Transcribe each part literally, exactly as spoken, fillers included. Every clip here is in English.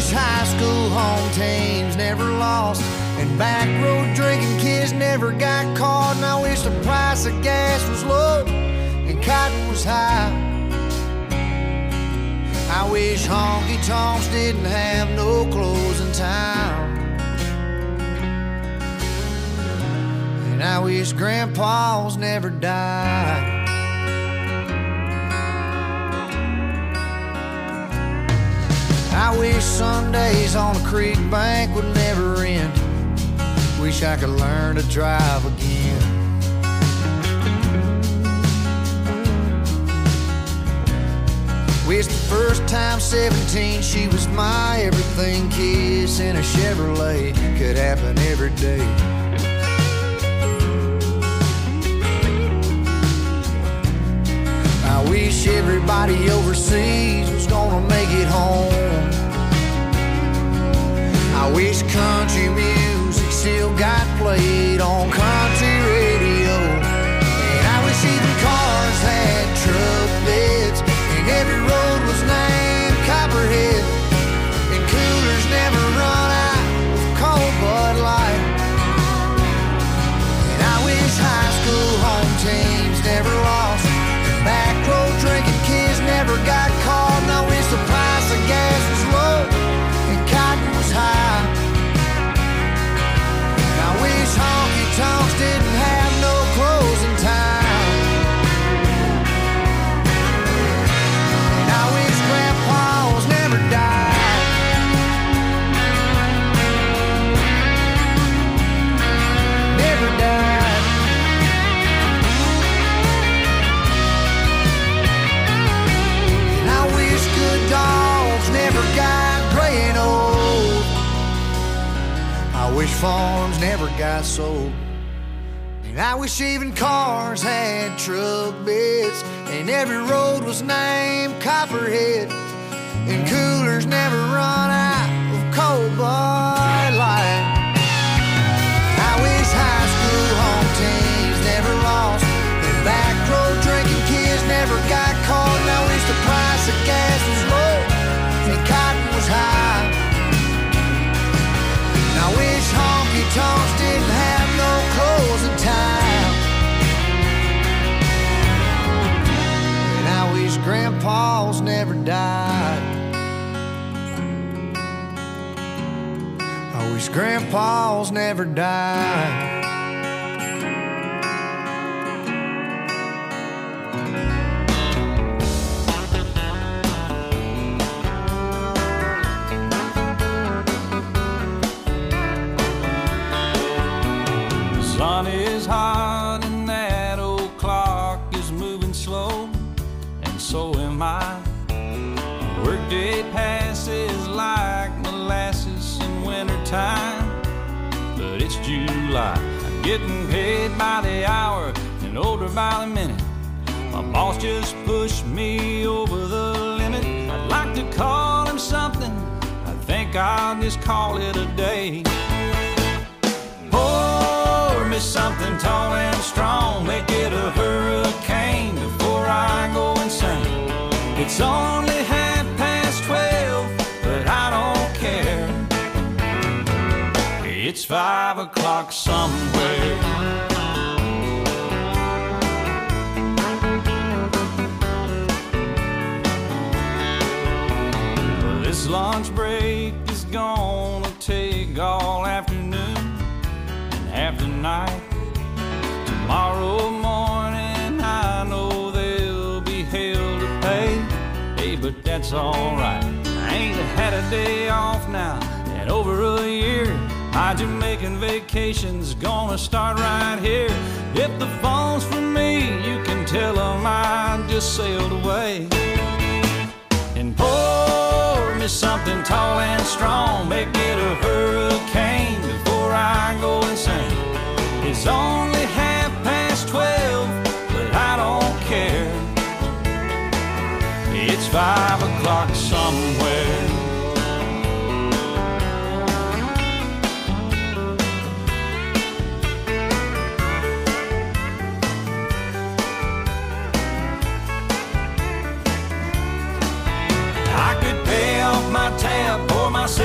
wish high school home teams never lost, and back road drinking kids never got caught. And I wish the price of gas was low and cotton was high. I wish honky-tonks didn't have no closing time. And I wish grandpas never died. I wish Sundays on the creek bank would never end. Wish I could learn to drive again. Wish the first time seventeen she was my everything kiss in a Chevrolet could happen every day. I wish everybody overseas was gonna make it home. I wish country music still got played on country radio. And I wish even cars had truck beds, and every road was named Copperhead, and coolers never run out of cold Bud Light. And I wish high school home teams never lost, back road drinking kids never got caught. And I wish the price of gas was low and cotton was high. And I wish honky-tonks didn't have no closing time. And I wish grandpas never died. Never died. And I wish good dogs never got gray and old. I wish farms never got sold. And I wish even cars had truck beds, and every road was named Copperhead, and coolers never run out of cold Bud Light. I wish high school home teams never lost, and back road drinking kids never got caught. And I wish the price of gas was low and cotton was high. And I wish honky-tonks didn't have no closing time. And I wish grandpas never died. I wish grandpas never died. Sun is hot and that old clock is moving slow, and so am I. Workday passes like molasses in wintertime, but it's July. I'm getting paid by the hour and older by the minute. My boss just pushed me over the limit. I'd like to call him something, I think I'll just call it a day. Pour me something tall and strong, make it a hurricane before I go insane. It's only half past twelve, but I don't care. It's five o'clock somewhere. This lunch break is gonna take all afternoon and half the night. Tomorrow morning I know there'll be hell to pay. Hey, but that's alright. I ain't had a day off now in over a year. My Jamaican vacation's gonna start right here. If the phone's for me, you can tell them I just sailed away. And pour me something tall and strong, make it a hurricane before I go insane. It's only half past twelve, but I don't care. It's five o'clock somewhere. My tab, pour myself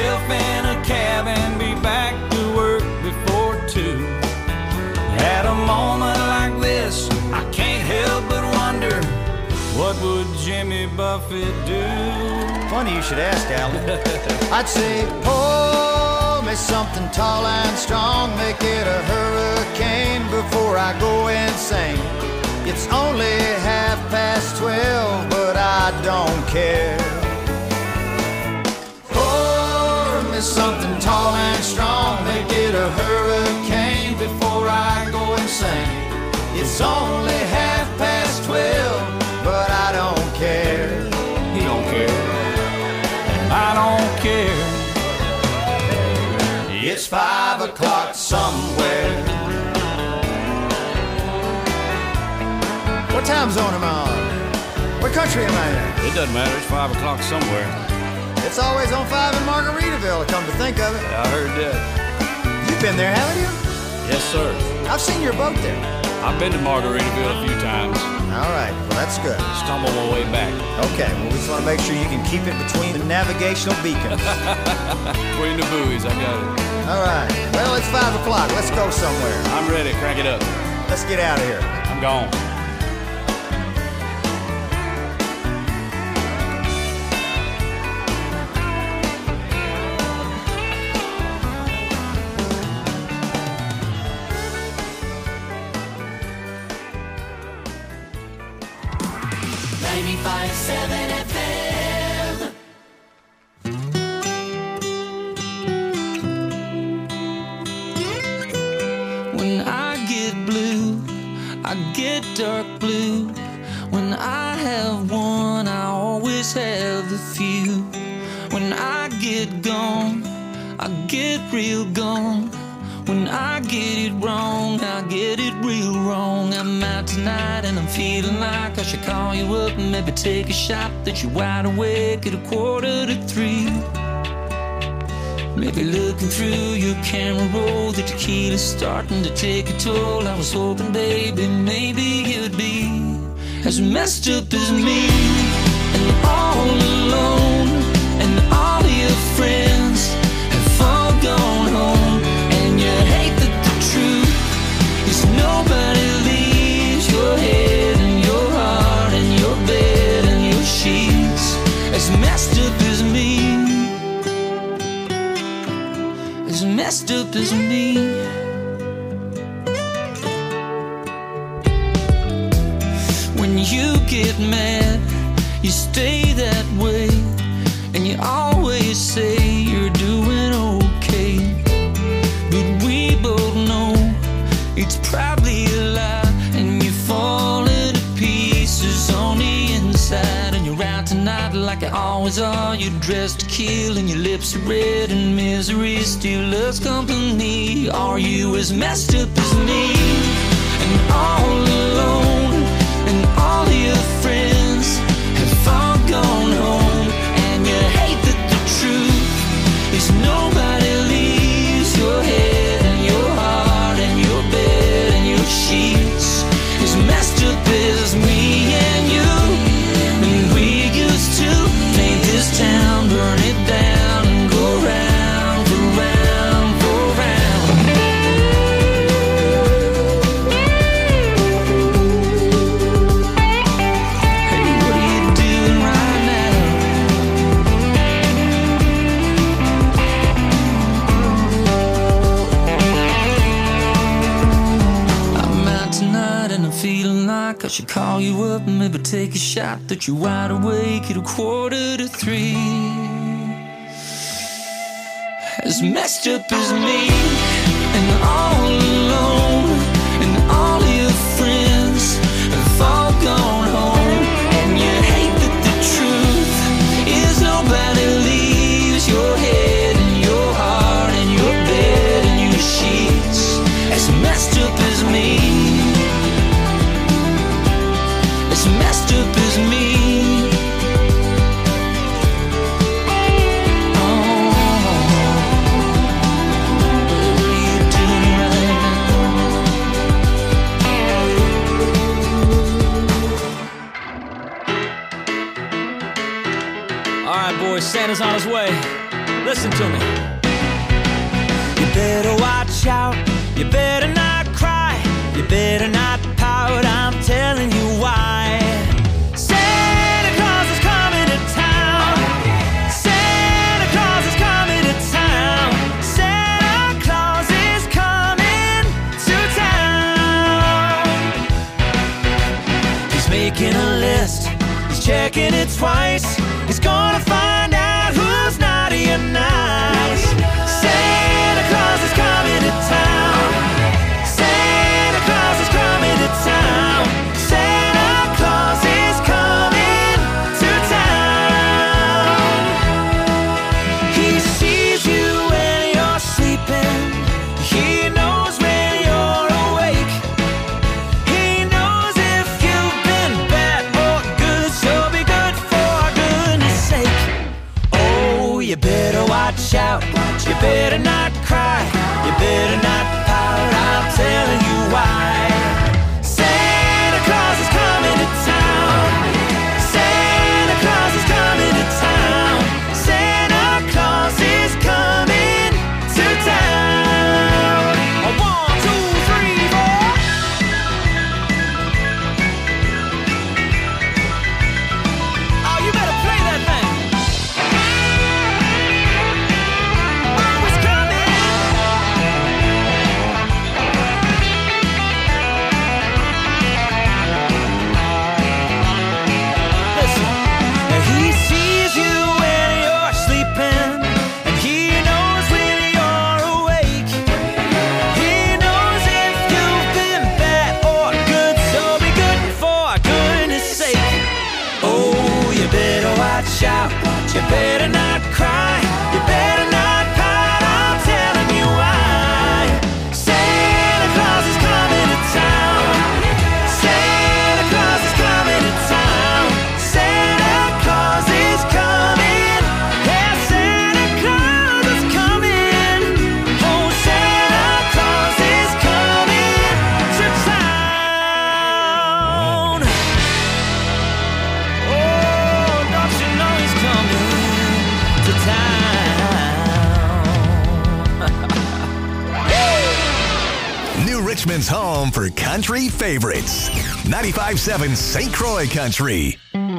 Jimmy Buffett do? Funny you should ask, Alan. I'd say, pour me something tall and strong, make it a hurricane before I go insane. It's only half past twelve, but I don't care. Pour me something tall and strong, make it a hurricane before I go insane. It's only half past twelve, but I don't care. He don't care. I don't care. It's five o'clock somewhere. What time zone am I on? What country am I in? It doesn't matter. It's five o'clock somewhere. It's always on five in Margaritaville, come to think of it. Yeah, I heard that. You've been there, haven't you? Yes, sir. I've seen your boat there. I've been to Margaritaville a few times. All right, well, that's good. Stumbled my way back. Okay, well, we just want to make sure you can keep it between the navigational beacons. Between the buoys, I got it. All right, well, it's five o'clock. Let's go somewhere. I'm ready. Crank it up. Let's get out of here. I'm gone. ninety-five point seven F M. When I get blue, I get dark blue. When I have one, I always have a few. When I get gone, I get real gone. When I get it wrong, I get it real wrong. I'm out tonight and I'm feeling like I should call you up and maybe take a shot that you're wide awake at a quarter to three. Maybe looking through your camera roll, the tequila's starting to take a toll. I was hoping, baby, maybe you'd be as messed up as me, and all alone, and all your friends have all gone home. And you hate that the truth is nobody leaves your head and your heart and your bed and your sheets as messed up as me, as messed up as me. When you get mad, you stay that way, and you always say you're doing okay. But we both know it's probably a lie, and you're falling to pieces on the inside. And you're out tonight like you always are. You're dressed to kill, and your lips are red, and misery still loves company. Are you as messed up as me, and all alone, and all your friends have all gone home? And you hate that the truth is nobody leaves your head and your heart and your bed and your sheets as messed up as me and you. And we used to paint this town, burn it down, and go round for round for round. Hey, what are you doing right now? I'm out tonight and I'm feeling like I should call you up and maybe take a shot that you're wide awake at a quarter to three. As messed up as me, and all alone, and all your friends have all gone home. And you hate that the truth is nobody leaves your head and your heart and your bed and your sheets as messed up as me, as messed up as me. Santa's on his way. Listen to me. You better watch out. You better not cry. You better not pout. I'm telling you why. Santa Claus you better watch out. You better not cry. You better not pout. I'm telling you why. Santa Claus is coming to town. Santa Claus is coming to town. Santa Claus is coming to town. One, two, three, four. Oh, you better play that thing. Oh, it's coming. Listen, he sees you when you're sleeping, and he knows when you're awake. He knows if you've been bad or good, so be good for goodness sake. Oh, you better watch out. You better not cry. You better not pout. I'm telling you why. Santa Claus is coming to town. Santa Claus is coming to town. Santa Claus is coming. Yeah, Santa Claus is coming. Oh, Santa Claus is coming to town. Oh, don't you know he's coming to town? New Richmond's home for country favorites. ninety-five point seven Saint Croix Country.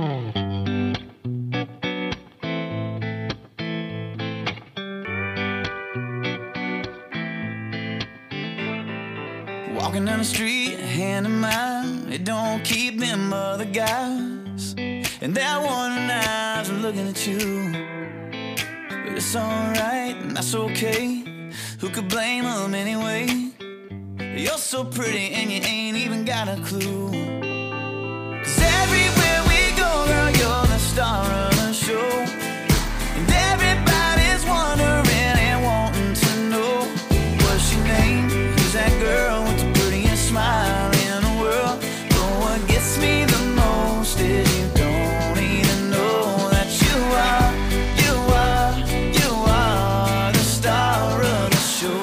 Walking down the street, hand in mine. It don't keep them other guys. And that one eyes are looking at you. But it's alright, and that's okay. Who could blame them anyway? You're so pretty and you ain't even got a clue. Cause everywhere we go, girl, you're the star of the show. And everybody's wondering and wanting to know what's your name? Who's that girl with the prettiest smile in the world? But what gets me the most is you don't even know that you are, you are, you are the star of the show.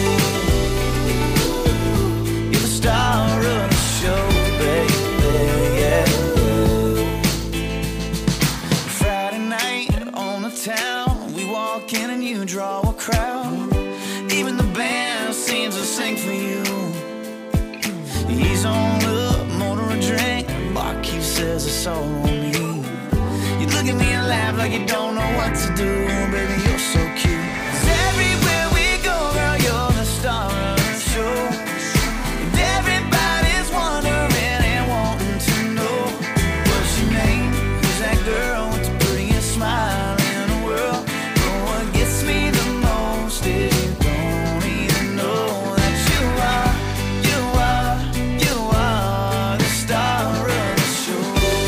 You're the star of the show, baby, yeah. Friday night on the town, we walk in and you draw a crowd. Even the band seems to sing for you. He's on up, motor a drink. Barkeep says it's all on me. You look at me and laugh like you don't know what to do. Baby, you're so cute. 'Cause everywhere we go, girl, you're the star of the show. And everybody's wondering and wanting to know what's your name? Who's that girl with the prettiest smile in the world? But what gets me the most is you don't even know that you are, you are, you are the star of the show.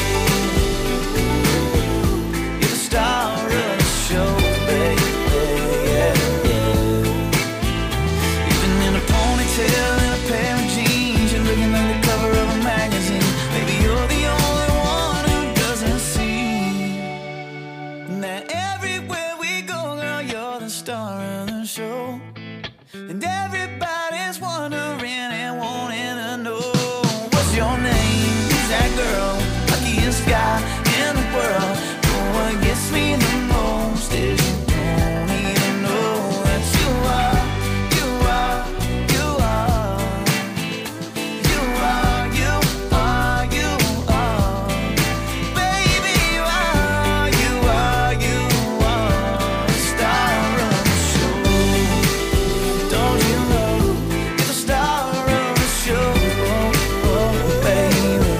You're the star of the show, baby, yeah, yeah. Even in a ponytail and a pair of jeans, you're looking like the cover of a magazine. Maybe you're the only one who doesn't see that everywhere we go, girl, you're the star of the show. And everybody's wondering and wanting to know what's your name? Who's that girl? Luckiest guy in the world. But what gets me the most is you don't even know that you are, you are, you are, you are, you are, you are. Baby, you are, you are, you are the star of the show. Don't you know you're the star of the show, oh, oh, baby.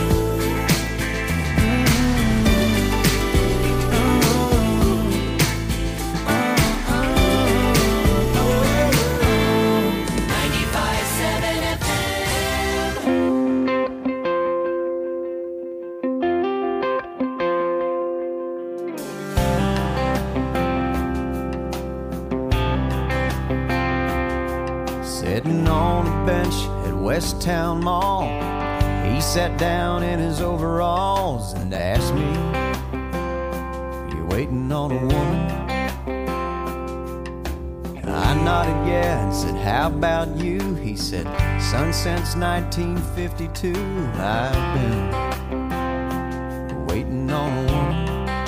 ninety-five point seven F M. Sitting on a bench at West Town Mall, he sat down in his overalls and asked me, "You waiting on a woman?" nodded yeah and said, how about you? He said, son, since nineteen fifty-two I've been waiting on a woman.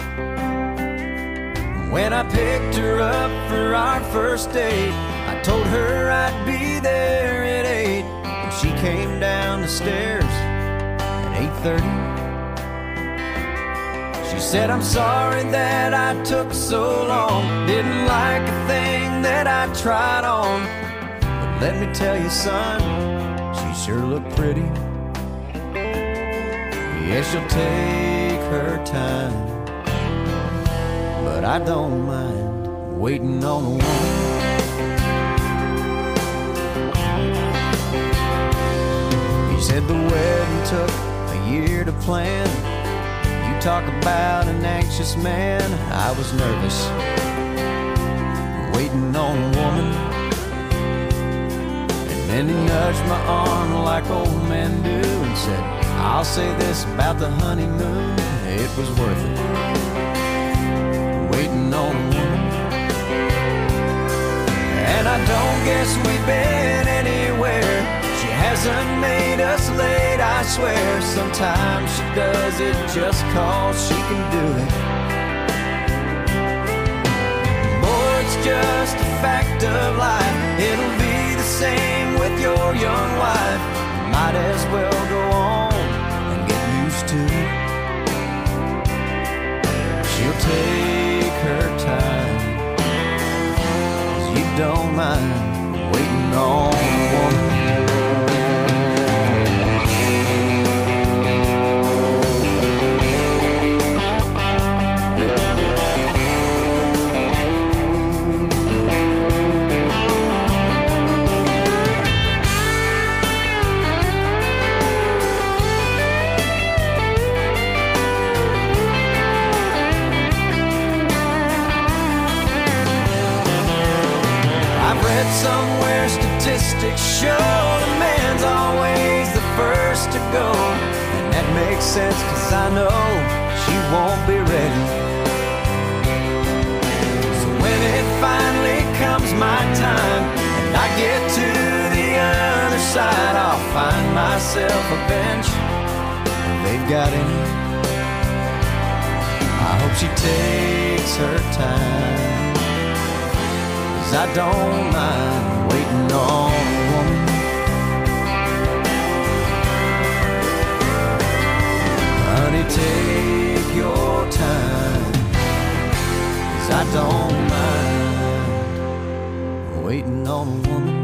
When I picked her up for our first date, I told her I'd be there at eight, and she came down the stairs at eight thirty. She said, I'm sorry that I took so long, didn't like a thing that I tried on, but let me tell you, son, she sure looked pretty. Yeah, she'll take her time, but I don't mind waiting on a woman. He said the wedding took a year to plan. You talk about an anxious man. I was nervous waiting on a woman. And then he nudged my arm like old men do and said, I'll say this about the honeymoon, it was worth it waiting on a woman. And I don't guess we've been anywhere. She hasn't made us late, I swear. Sometimes she does it just cause she can do it. Boy, it's just a fact of life. It'll be the same with your young wife. You might as well go on and get used to it. She'll take her time, 'cause you don't mind waiting on a woman. Somewhere statistics show the man's always the first to go, and that makes sense, 'cause I know she won't be ready. So when it finally comes my time and I get to the other side, I'll find myself a bench if they've got any. I hope she takes her time, I don't mind waiting on a woman. Honey, take your time, 'cause I don't mind waiting on a woman.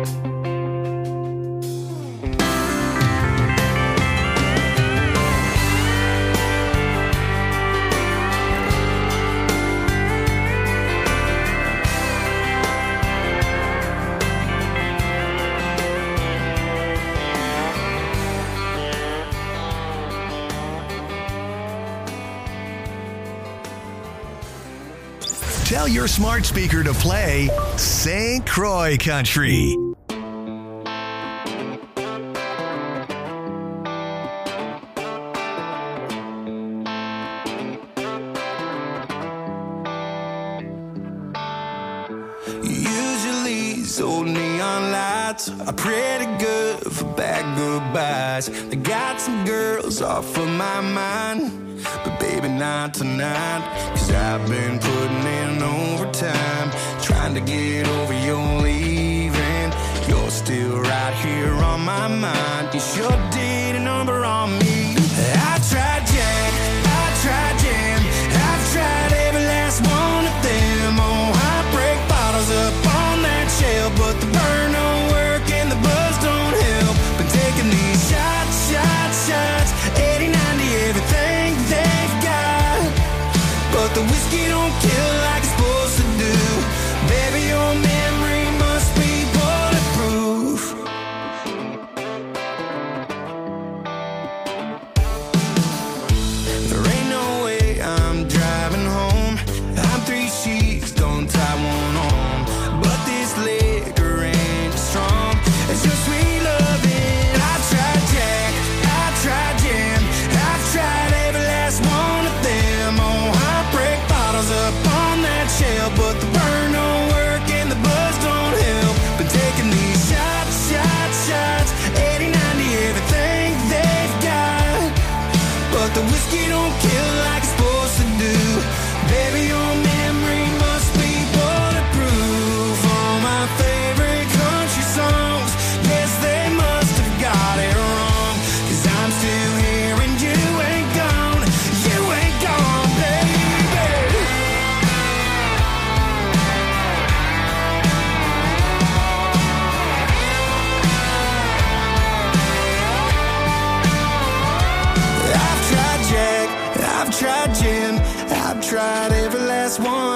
Tell your smart speaker to play Saint Croix Country. Usually these old neon lights are pretty good for bad goodbyes. They got some girls off of my mind, but baby not tonight. 'Cause I've been putting in overtime, trying to get over your leaving. You're still right here on my mind. You sure did a number on me. I tried Jack, I tried Jam, I've tried every last one of them. Oh, heartbreak bottles up on that shelf, but the burn don't work and the buzz don't help. Been taking these shots, shots, shots, eighty, ninety, everything they've got, but the whiskey don't kill like it's supposed to do. Baby, your memory must be bulletproof.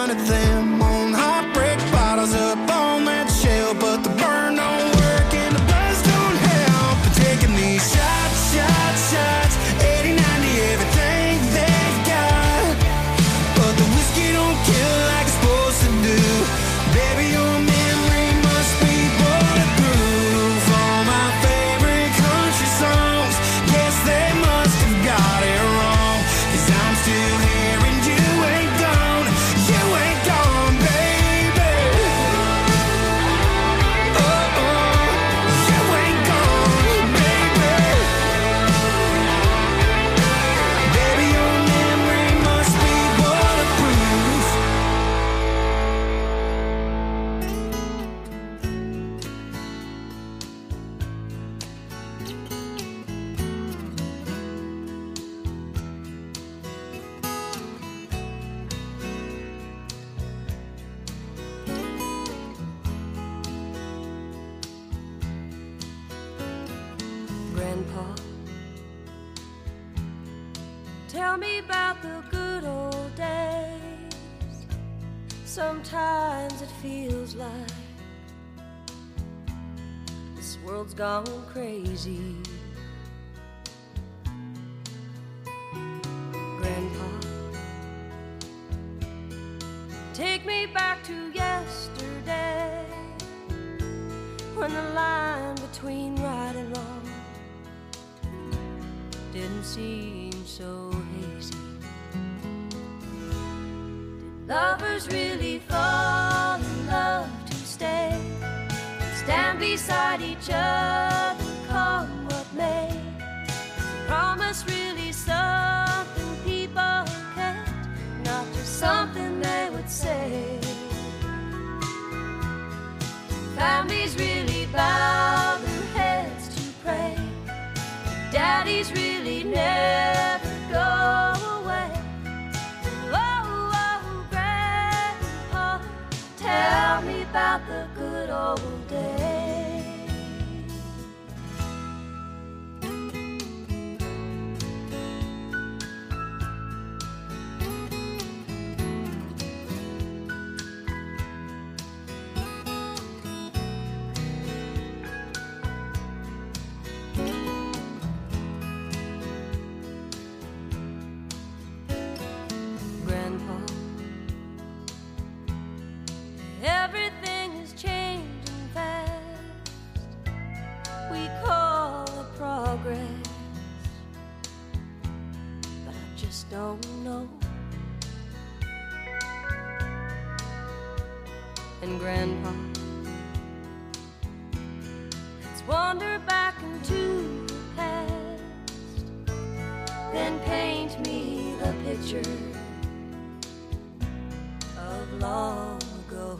hundred them on heartbreak bottles up on that shelf, but the burn don't work and the buzz don't help. But taking these shots, shots, shots, eighty, ninety, everything they've got, but the whiskey don't kill like it's supposed to do. Baby, your memory must be bulletproof. All my favorite country songs, guess they must have got it wrong, 'cause I'm still here and you ain't gone, you ain't gone, baby. Oh, oh, you ain't gone, baby. Baby, your memory must be bulletproof. Grandpa, tell me about the good old days. Sometimes it feels like this world's gone crazy. Grandpa, take me back to yesterday, when the line between right and wrong didn't seem so hazy. Did lovers really fall in love to stay, stand beside each other, come what may? Is promise really something people kept, not just something they would say? Families really bow their heads to pray, daddies really never go away. Oh, oh, Grandpa, tell me about the good old days. Grandpa, everything is changing fast. We call it progress, but I just don't know. And Grandpa, let's wander back into the past, then paint me the picture of long ago.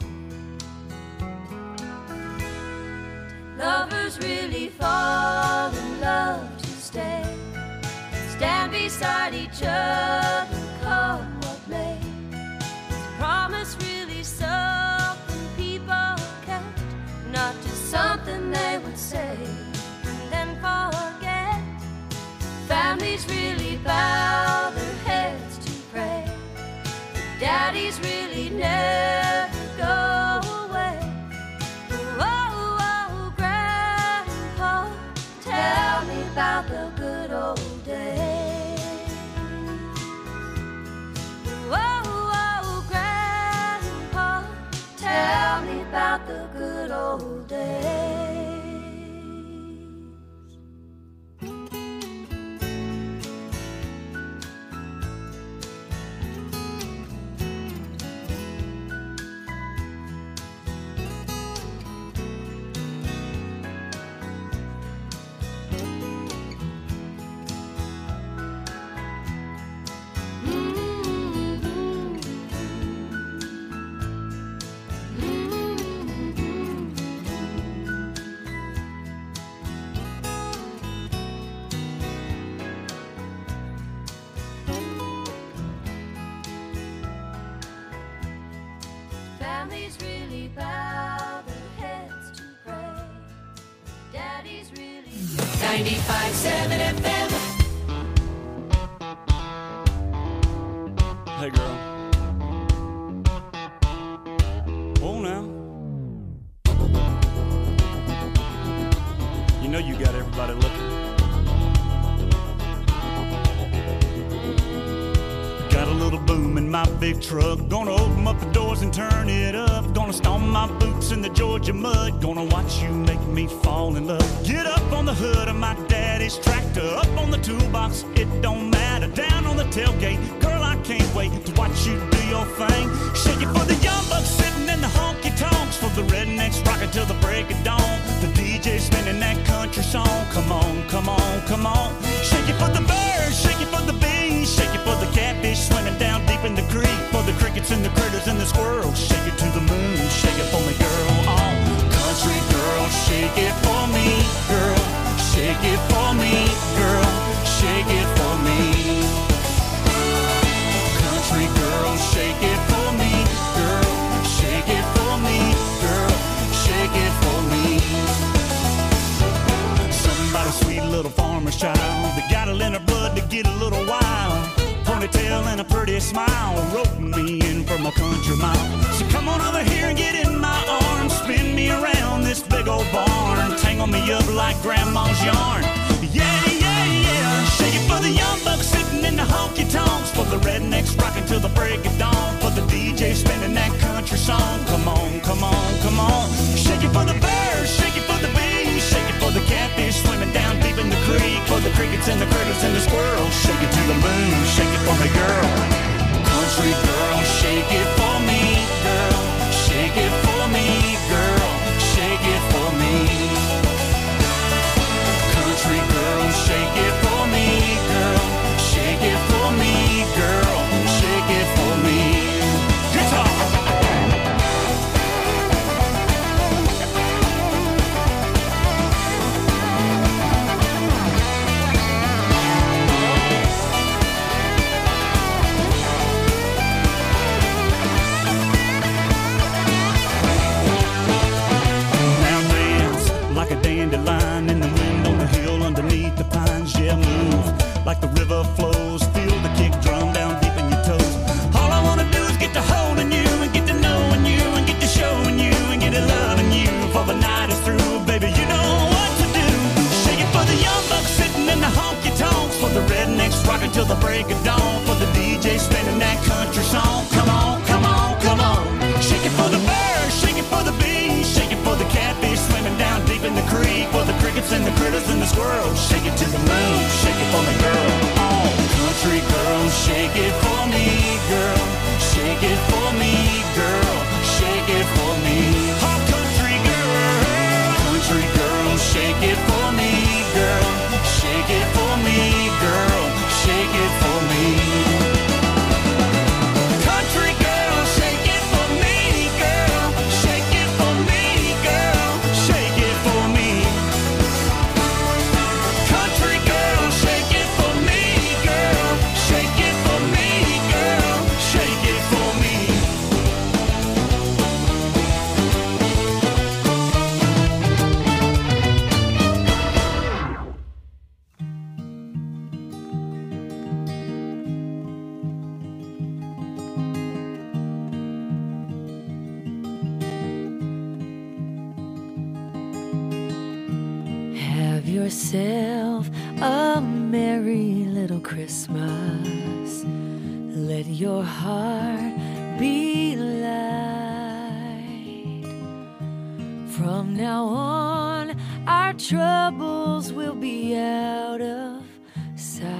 Lovers really fall in love to stay, stand beside each other, come what may? Is promise really something people kept, not just something they would say and then forget? Families really bow their heads to pray, daddies really never go away. Oh, oh, Grandpa, tell me about the good old days. Oh, oh, Grandpa, tell me about the good old days. Families really bow their heads to pray, daddies really ninety-five seven F M. Hey girl, know you got everybody looking. Got a little boom in my big truck. Gonna open up the doors and turn it up. Gonna stomp my boots in the Georgia mud. Gonna watch you make me fall in love. Get up on the hood of my daddy's tractor. Up on the toolbox, it don't matter. Down on the tailgate, girl, I can't wait to watch you do your thing. Shake it for the young bucks sitting in the honky tonks. For the rednecks rocking till the break of dawn. The D J spinning that country song. Come on, come on, come on. Shake it for the birds, shake it for the bees. Shake it for the catfish swimming down deep in the creek. For the crickets and the critters and the squirrels. Shake it to the moon, shake it for me, girl. Oh, country girl, shake it for me, girl. Shake it for me, girl. Shake it for me. Country girl, shake it for me, girl. Shake it for me, girl. Shake it for me. Somebody sweet little farmer's child that got it in her blood to get a little wild. Ponytail and a pretty smile, roping me in from a country mile. So come on over here and get in my arms, spin me around this big old barn, tangle me up like grandma's yarn. Yeah, yeah, yeah. Shake it for the young bucks sitting in the honky tonks. For the rednecks rocking till the break of dawn. For the D J spinning that country song. Come on, come on, come on. Shake it for the birds, shake it for the bees. Shake it for the catfish swimming down deep in the creek. For the crickets and the critters and the squirrels. Shake it to the moon, shake it for me, girl. Country girl, shake it for me, girl. Shake it for me, girl. Shake it for me. Country girl, shake it for me, girl. Shake it for me, girl. Shake it for me. Guitar. Dandelion in the wind on the hill underneath the pines. Yeah, move like the river flows. Feel the kick drum down deep in your toes. All I wanna do is get to holding you and get to knowing you and get to showing you and get to loving you. For the night is through, baby, you know what to do. Shake it for the young bucks sitting in the honky tonks. For the rednecks rocking till the break of dawn. For the D J spinning that country song. Come on, come on, come on. Shake it for the birds, shake it for the bees. Shake it for the catfish swimming down deep in the creek. For the crickets and the critters and the squirrels. Shake it to the moon, shake it for me, girl. Oh, country girl, shake it for me, girl. Shake it for me, girl. Shake it for me. Oh, country girl, country girl, shake it for me, girl. Shake it for me, girl. Shake it for me. Country girl, shake it for me, girl. Shake it for me, girl. Shake it for me. Country girl, shake it for me, girl. Shake it for me, girl. Shake it for me. Have yourself a merry little Christmas. Let your heart be light. From now on, our troubles will be out of sight.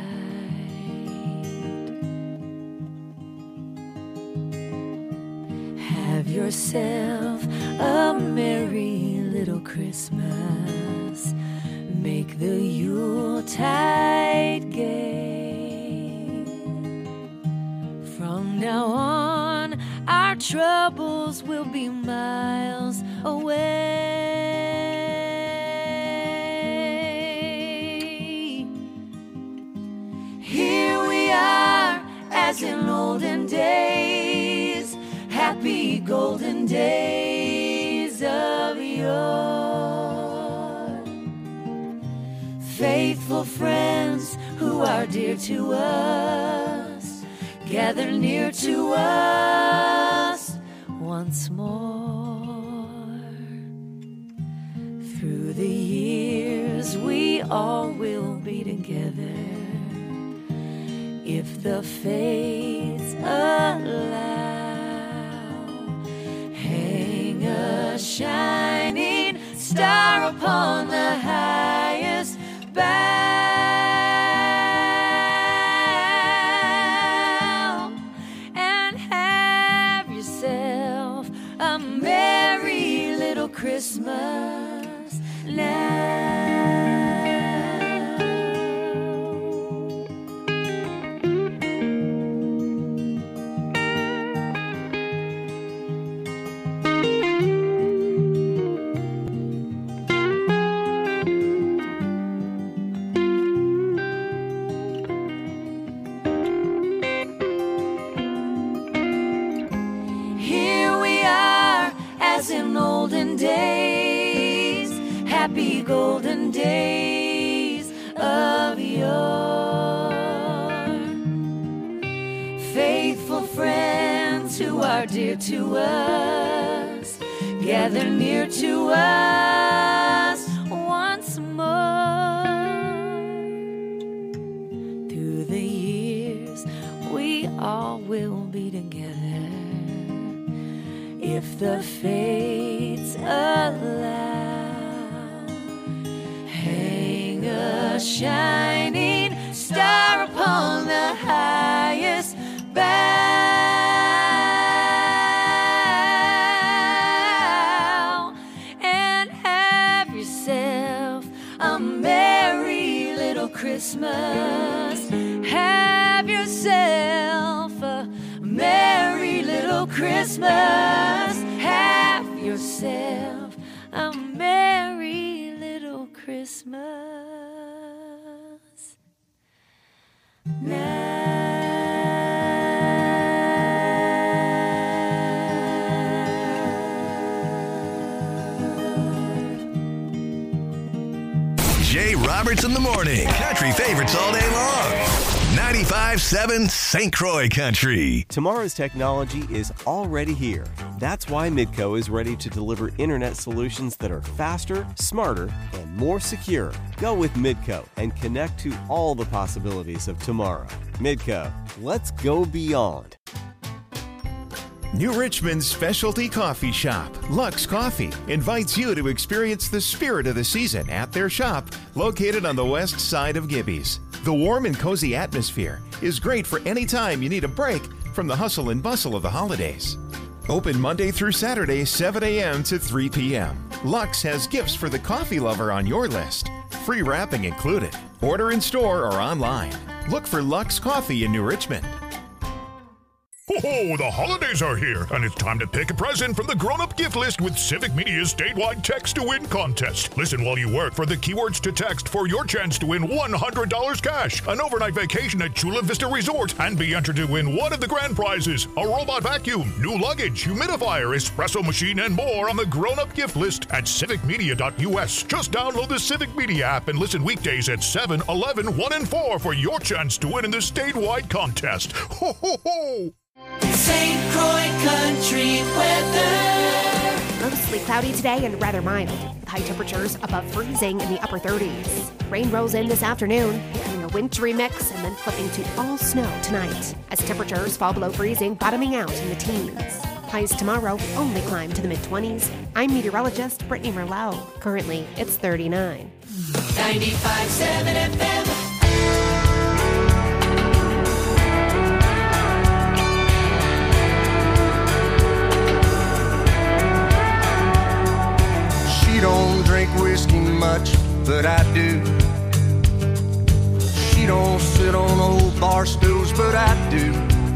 Have yourself a merry little Christmas. Make the Yuletide gay. From now on, our troubles will be miles away. Here we are, as in olden days, happy golden days of yore. Faithful friends who are dear to us, gather near to us once more. Through the years all will be together if the fates allow. Hang a shining star upon the highest bough, and have yourself a merry little Christmas now. Happy golden days of yore. Faithful friends who are dear to us, gather near to us once more. Through the years we all will be together if the fates allow. Hang a shining star upon the highest bough, and have yourself a merry little Christmas. Have yourself a merry little Christmas. Have yourself a merry little Christmas now. Jay Roberts in the morning. Country favorites all day long. ninety-five point seven Saint Croix Country. Tomorrow's technology is already here. That's why Midco is ready to deliver internet solutions that are faster, smarter, and more secure. Go with Midco and connect to all the possibilities of tomorrow. Midco, let's go beyond. New Richmond's specialty coffee shop, Lux Coffee, invites you to experience the spirit of the season at their shop located on the west side of Gibby's. The warm and cozy atmosphere is great for any time you need a break from the hustle and bustle of the holidays. Open Monday through Saturday, seven a.m. to three p.m. Lux has gifts for the coffee lover on your list. Free wrapping included. Order in store or online. Look for Lux Coffee in New Richmond. Oh, the holidays are here, and it's time to pick a present from the grown-up gift list with Civic Media's statewide Text to Win contest. Listen while you work for the keywords to text for your chance to win one hundred dollars cash, an overnight vacation at Chula Vista Resort, and be entered to win one of the grand prizes, a robot vacuum, new luggage, humidifier, espresso machine, and more on the grown-up gift list at civic media dot u s. Just download the Civic Media app and listen weekdays at seven, eleven, one, and four for your chance to win in the statewide contest. Ho, ho, ho! Saint Croix Country weather. Mostly cloudy today and rather mild, with high temperatures above freezing in the upper thirties. Rain rolls in this afternoon, becoming a wintry mix and then flipping to all snow tonight, as temperatures fall below freezing, bottoming out in the teens. Highs tomorrow only climb to the mid-twenties. I'm meteorologist Brittany Merlot. Currently, it's thirty-nine. ninety-five point seven F M. She don't drink whiskey much, but I do. She don't sit on old bar stools, but I do.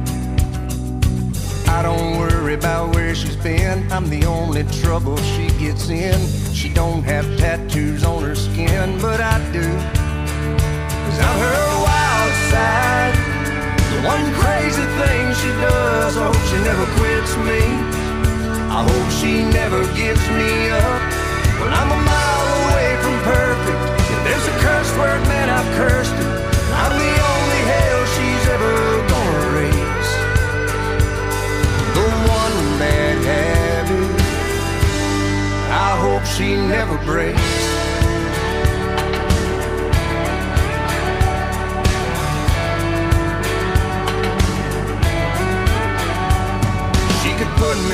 I don't worry about where she's been, I'm the only trouble she gets in. She don't have tattoos on her skin, but I do. Cause I'm her wild side, the one crazy thing she does. I hope she never quits me, I hope she never gives me up. Well, I'm a mile away from perfect. If there's a curse word, man, I've cursed it. I'm the only hell she's ever gonna raise. The one bad habit I hope she never breaks.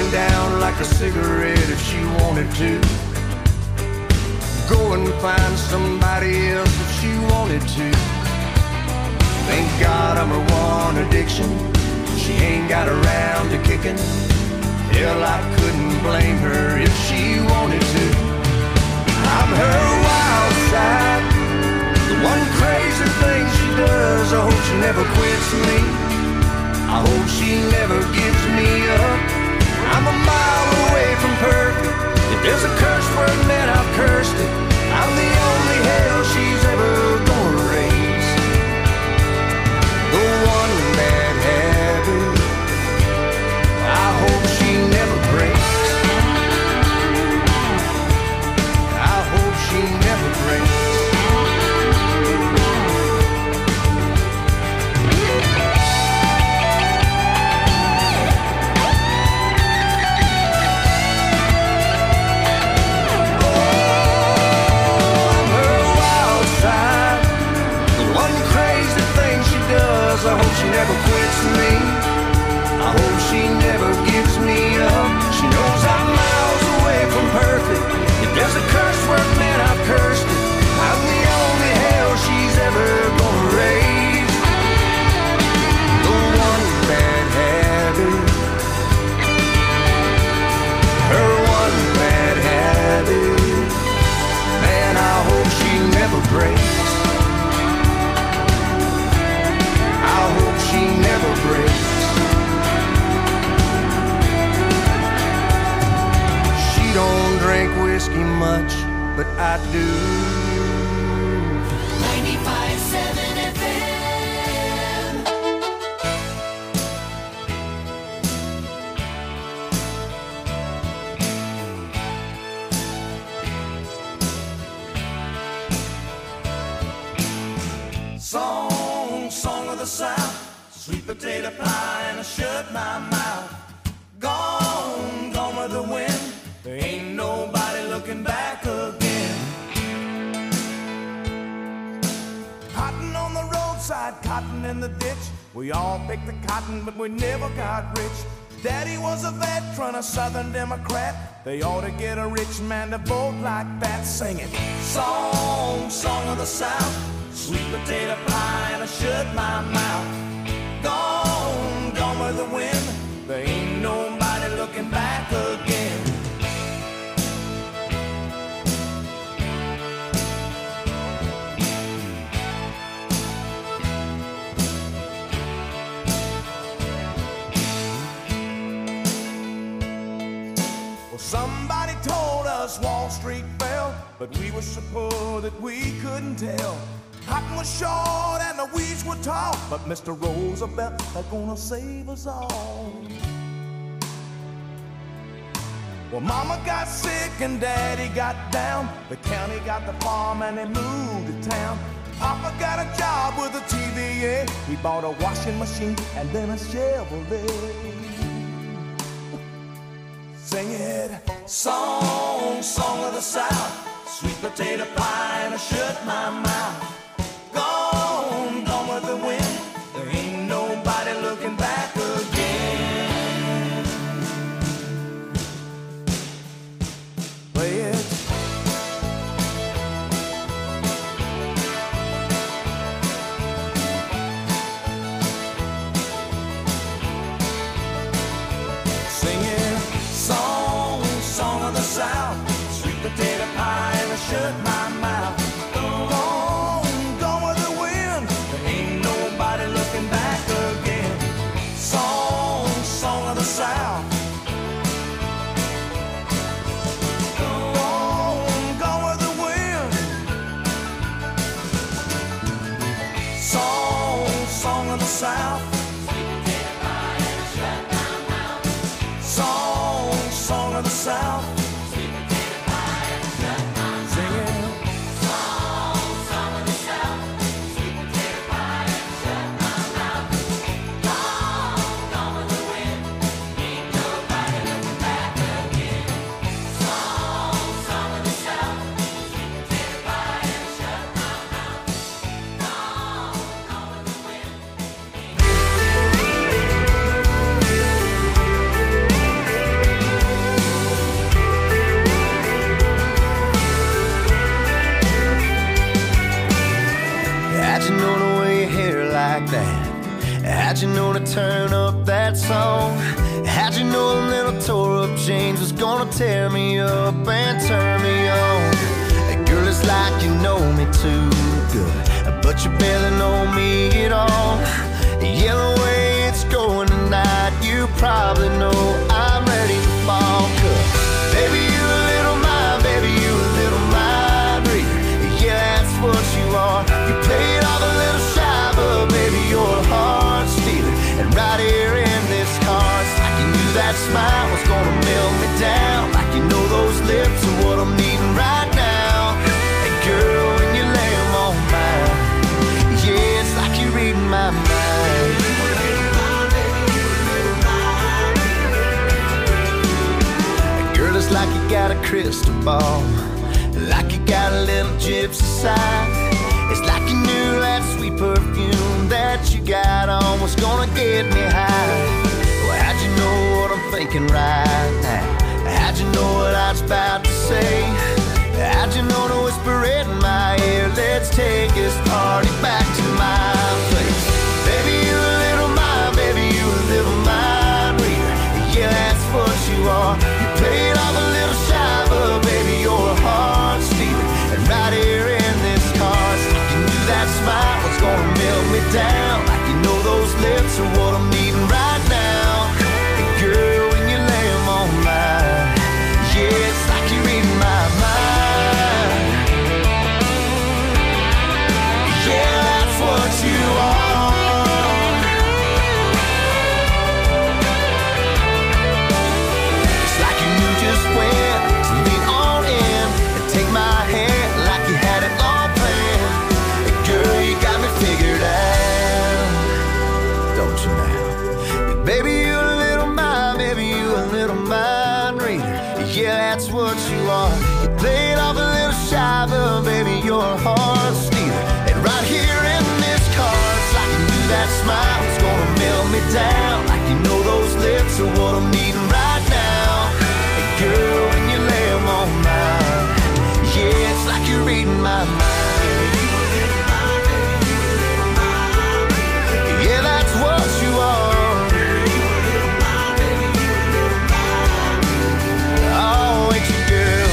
down like a cigarette if she wanted to. Go and find somebody else if she wanted to. Thank God I'm her one addiction. She ain't got around to kicking. Hell, I couldn't blame her if she wanted to. I'm her wild side, the one crazy thing she does. I hope she never quits me. I hope she never gives me up. I'm a mile away from perfect. If there's a curse word, man, I've cursed it. I'm the only hell she's ever gonna raise. The one bad habit I hope she never breaks. I hope she never breaks. I hope she never quits me. I hope she never gives me up. She knows I'm miles away from perfect. If there's a curse word, man, I've cursed it. I'm the only hell she's ever gonna raise. The one bad habit, her one bad habit, man, I hope she never breaks. I hope she never breaks. She don't drink whiskey much, but I do. ninety-five point seven F M. Song, song of the South, sweet potato pie, and I shut my mouth. Gone, gone with the wind. There ain't nobody looking back again. Cotton on the roadside, cotton in the ditch. We all picked the cotton, but we never got rich. Daddy was a veteran, a Southern Democrat. They ought to get a rich man to vote like that, singing song, song of the South, sweet potato pie, and I shut my mouth. Gone, gone with the wind. There ain't nobody looking back again. Well, somebody told us Wall Street fell, but we were so poor that we couldn't tell. Cotton was short and the weeds were tall, but Mister Roosevelt is gonna save us all. Well, Mama got sick and Daddy got down. The county got the farm and they moved to town. Papa got a job with a T V A. He bought a washing machine and then a Chevrolet. Sing it, song, song of the South, sweet potato pie, and I shut my mouth. Gone, gone with the wind. There ain't nobody looking back again. Play it. Singing song, song of the South, sweet potato pie, and I shut my mouth. South. Gone, gone with the wind. Song, song of the South. Song, song of the South. change was gonna tear me up and turn me on. And girl, it's like you know me too good, but you barely know me at all. Yeah, the way it's going tonight, you probably know I'm ready to fall. 'Cause baby, you a little mind, baby, you a little mind reader. Yeah, that's what you are. You play it off a little shy, but baby, you're a heart stealer. And right here in this car, it's like you knew that smile was gonna melt me down. Like you know those lips are what I'm needing right now. And girl, when you lay them on mine, yeah, it's like you're reading my mind. Girl, it's like you got a crystal ball, like you got a little gypsy side. It's like you knew that sweet perfume that you got on was gonna get me high. Well, how'd you know what I'm thinking right now? How'd you know what I was about to say? How'd you know to whisper it in my ear? Let's take this party back to my place. Baby, you a little mind, baby, you a little mind reader. Yeah, that's what you are. You play it off a little shy, but baby, you're a heart stealer. And right here in this car, it's like you knew that smile was gonna melt me down. Like you know those lips are what I'm needing right now. And girl, when you lay them on mine, yeah, it's like you're reading my mind. Yeah, that's what you are. It's like you knew just when to lean on in and take my hand like you had it all planned. And girl, you got me figured out, don't you now? Baby, you a little mind, baby, you a little mind reader. Yeah, that's what you are. You played off a little shy, but baby, you're a heart stealer. And right here in this car, it's like you knew that smile was gonna melt me down. Like you know those lips are what I'm needing right now. And girl, when you lay them on mine, yeah, it's like you're reading my mind. Yeah, that's what you are. Oh, ain't you, girl?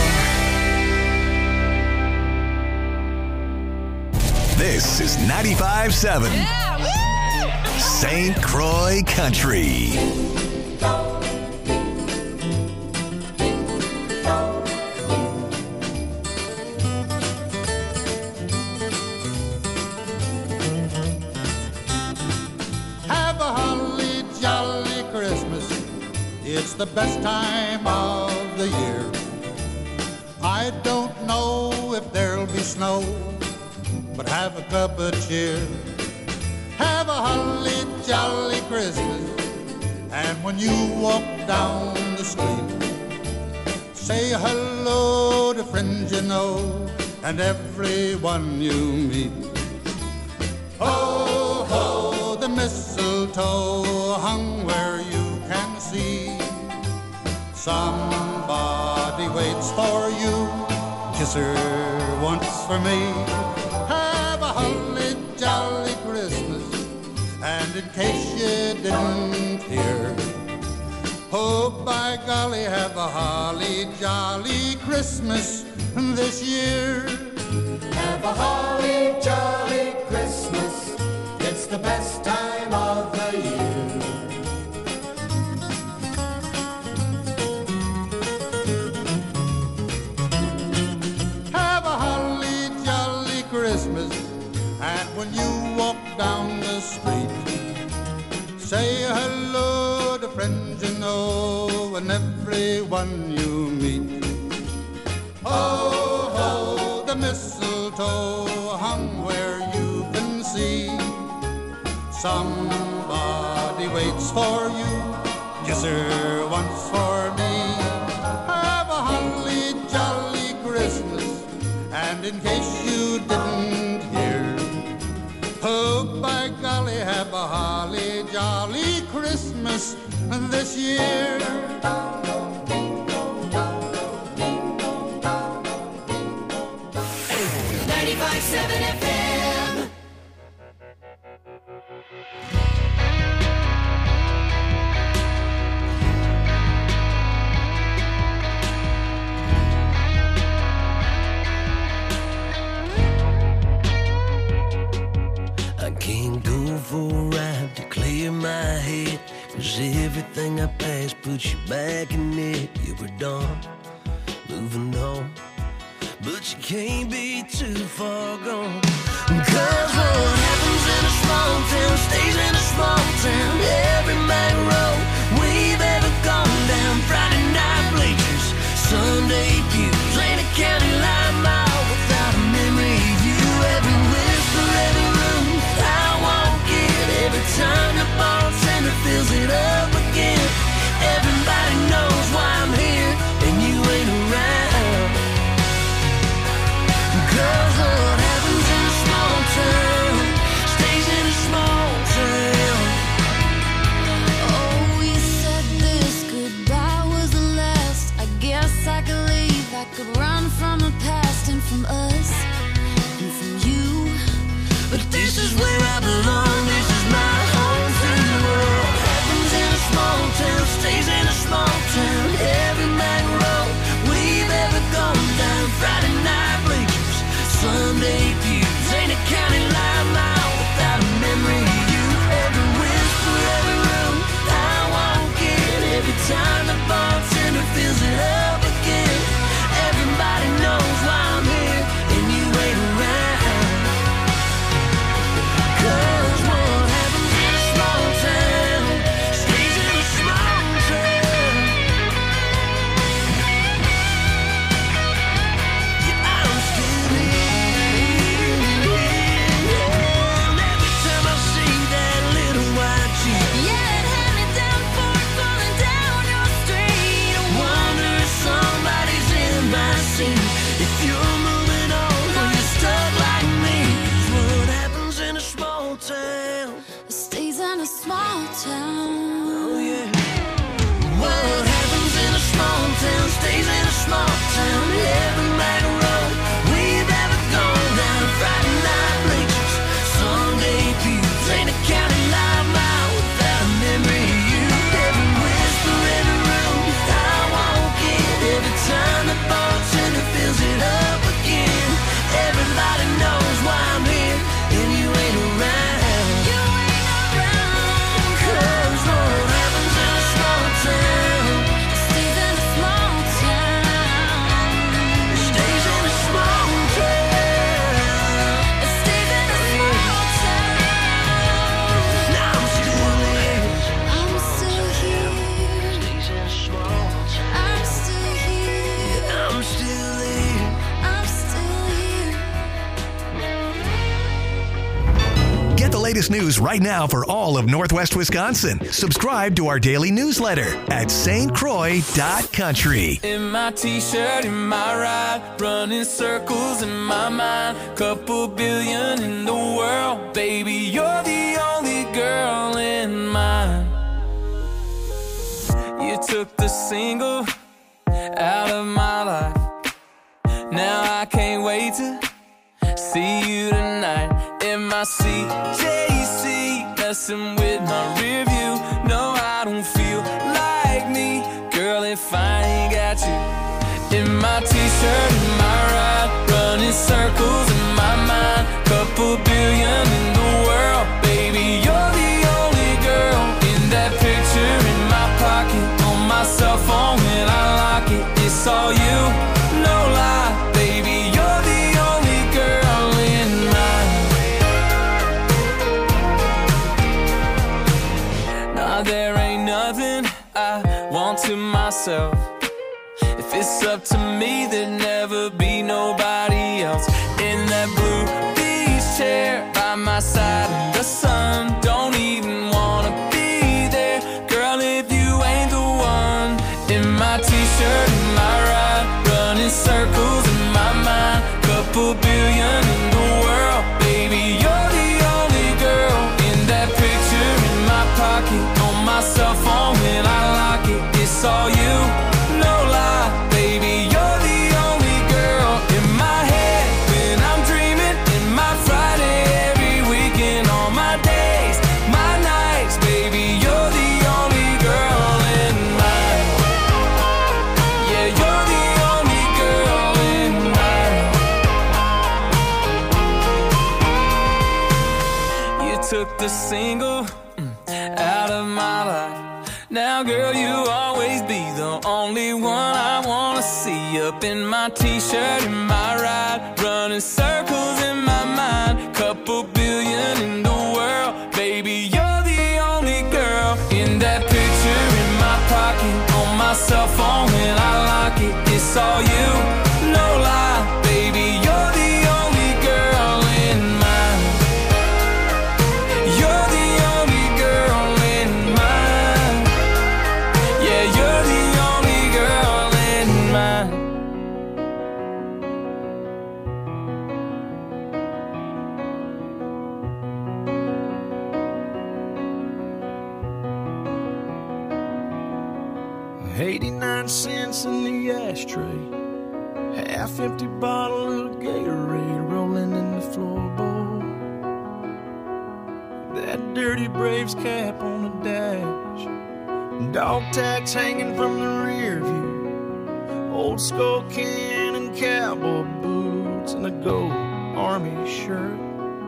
This is ninety-five seven Saint Croix Country. Have a holly jolly Christmas. It's the best time of the year. I don't know if there'll be snow, but have a cup of cheer. Have a holly jolly Christmas, and when you walk down the street, say hello to friends you know and everyone you meet. Ho, ho, the mistletoe hung where you can see. Somebody waits for you, kiss her once for me. Have a holly jolly Christmas, and in case you didn't hear, oh by golly, have a holly jolly Christmas this year. Have a holly jolly Christmas, it's the best time of the year. Have a holly jolly Christmas, and when you walk down the street, say hello to friends you know and everyone you meet. Ho, ho, the mistletoe hung where you can see. Somebody waits for you, kiss her once for me. Have a holly jolly Christmas, and in case you didn't hear, oh by golly, have a holly jolly Christmas this year. ninety-five seven F M. put you back in it. You were done, moving on, but you can't be too far gone. Cause what happens in a small town stays in a small town. Every back road we've ever gone down, Friday night bleachers, Sunday pews, ain't a county line mile without a memory of you. Every whisper, every room I walk in, every time the bartender fills it up again. Everybody knows why I'm here and you ain't around. Cause what happens in a small town stays in a small town. Oh, you said this goodbye was the last. I guess I could leave, I could run from the past and from us and from you. But this is where I belong, this is my home free world. Happens in a small town, stays in a small town. Every back road we've ever gone down, Friday night bleachers, Sunday pews, ain't a county line mile without a memory of you. Every whisper, every room I walk in, every time the bartender fills it up again. Everybody knows why I'm here and you ain't around. Cause what happens in a small town stays in a small town. Yeah, I'm still here. And every time I see that little white Jeep, Yeah, it had me down for it falling down your street. I wonder if somebody's in my seat. If you're moving on or you're stuck like me. 'Cause what happens in a small town Stays in a small town. Oh yeah. What happens in a small town stays in a small town. Every back road we've ever gone down, Friday night bleachers, Sunday pews, ain't a county line mile without a memory of you. Every whisper, every room I walk in, every time the bartender fills it up again. Everybody knows why I'm here and you ain't around. You ain't around. Cause what happens in a small town Stays in a small town. stays in a small town. It stays in a small town. Now I'm still here. I'm still here. Stays in a small town. I'm still here. I'm still here. I'm still here. Get the latest news right now for all of Northwest Wisconsin. Subscribe to our daily newsletter at S T Croix dot country. In my t-shirt, in my ride, running circles in my mind. Couple billion in the world, baby, you're the only girl in mine. You took the single out of my life. Now I can't wait to see you tonight. In my C J C, messing with my rear view. No, I don't feel like me, girl, if I ain't got you. In my t-shirt, in my ride, running circles in my mind. Couple billion in the world, baby, you're the only girl in that picture in my pocket. On my cell phone when I lock it, it's all you, no lie, baby, you're the only girl in mine. Nah, there ain't nothing I want to myself. If it's up to me, there'd never be nobody else. In that blue beach chair by my side in the sun, don't even wanna be there, girl, if you ain't the one. In my t-shirt, in my ride, running circles in my mind. Couple billion in the world, baby, you're the only girl in that picture in my pocket. On my cell phone when I lock it, it's all you, no lie, baby, you're the only girl in my head when I'm dreaming. In my Friday, every weekend, all my days, my nights, baby, you're the only girl in mine. Yeah, you're the only girl in mine. You took the single mm, out of my life. Now, girl, you always only one I wanna see. Up in my t-shirt, in my ride, running circles in my mind. Couple billion in the world, baby, you're the only girl. In that picture in my pocket, on my cell phone when I lock it, it's all you, no lie, baby, you're the only girl in mine. You're the only girl in mine. Yeah, you're the only girl in mine. eighty-nine cents in the ashtray, half empty bottle of Gatorade rolling in the floorboard. That dirty Braves cap on the dash, dog tags hanging from the rear view, old skull can and cowboy boots, and a gold army shirt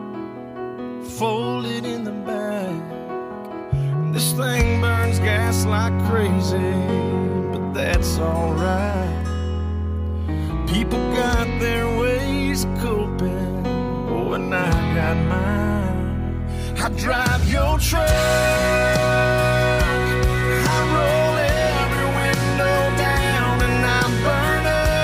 folded in the back. This thing burns gas like crazy, but that's alright. People got their ways of coping, oh, and I got mine. I drive your truck, I roll every window down, and I burn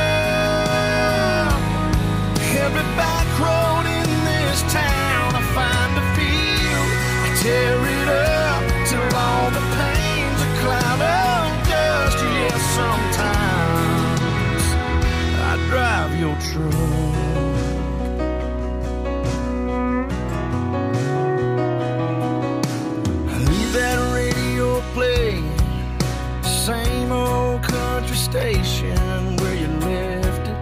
up every back road in this town. I find a field, I tear it up till all the pain's a cloud of dust. Yeah, sometimes I drive your truck. I leave that radio playing, same old country station where you left it.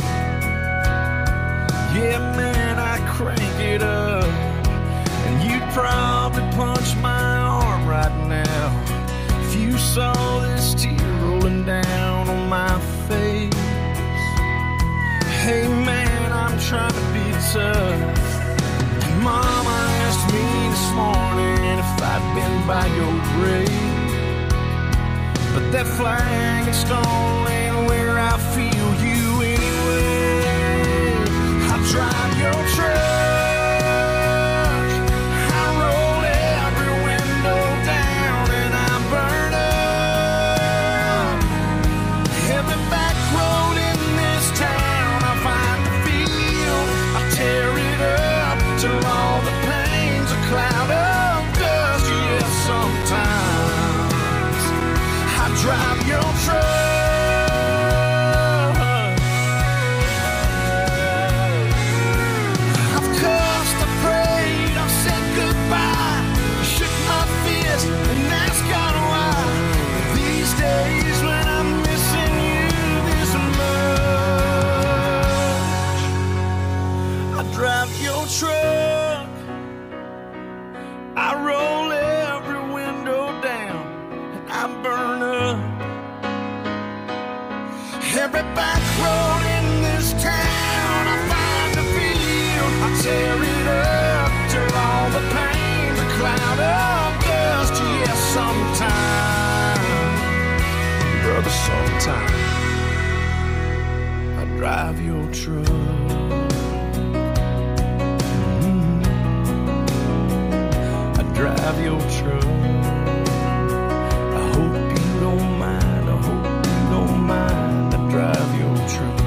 Yeah, man, I crank it up, and you'd probably punch my arm right now if you saw this tear rolling down on my face. Hey man, I'm trying to be tough, and Mama asked me this morning if I'd been by your grave, but that flag and stone ain't where I feel you anyway. I drive your truck, till all the pain's a cloud of dust. Yeah, sometimes I drive your truck. I've cussed, I prayed, I've said goodbye, shook my fist and asked God why. These days when I'm missing you this much, I drive your truck. I roll every window down and I burn up every back road in this town. I find a field, I tear it up till all the pain's a cloud of dust. Yeah, sometime, brother, sometime I drive your truck. Drive your truck. I hope you don't mind, I hope you don't mind. I drive your truck.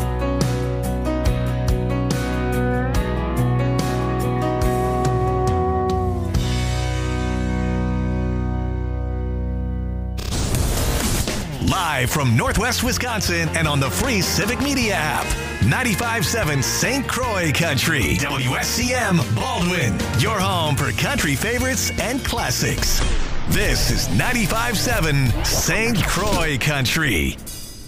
Live from Northwest Wisconsin and on the free Civic Media app. ninety-five point seven Saint Croix Country. W S C M Baldwin. Your home for country favorites and classics. This is ninety-five point seven Saint Croix Country.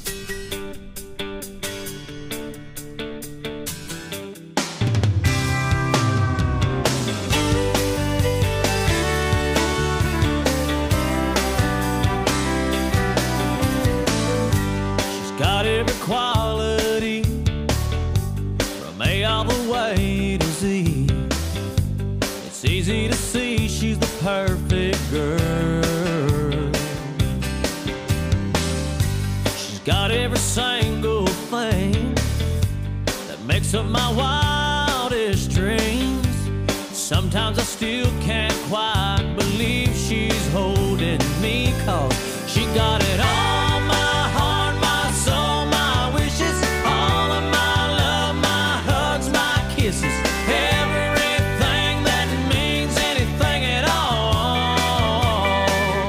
Got every quality from A all the way to Z. It's easy to see she's the perfect girl. got every single thing that makes up my wildest dreams. Sometimes I still can't quite believe she's holding me, 'cause she got it all, my heart, my soul, my wishes, all of my love, my hugs, my kisses, everything that means anything at all.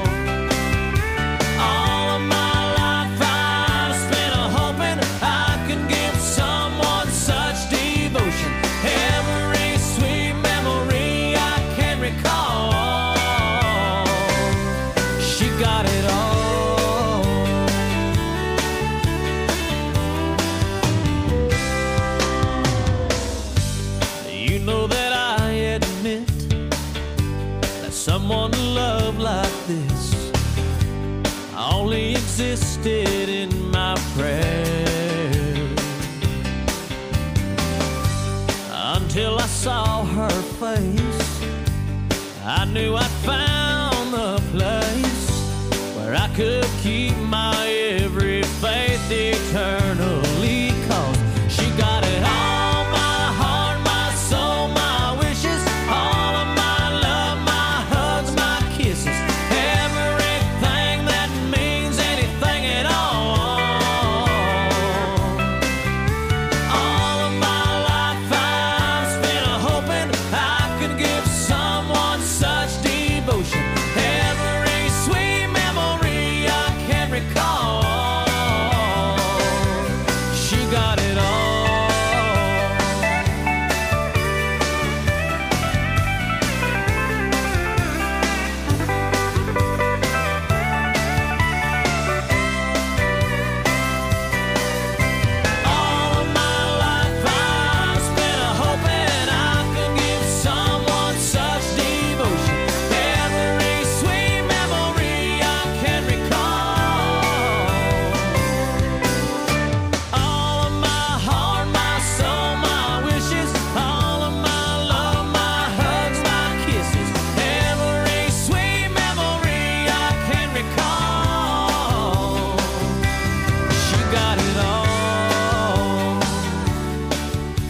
All of my life I've spent hoping I could give someone such devotion. Every sweet memory I can recall, she got it all. You know that I admit that someone to love like this only existed in my prayers, until I saw her face. I knew I'd found the place where I could keep my every faith eternal.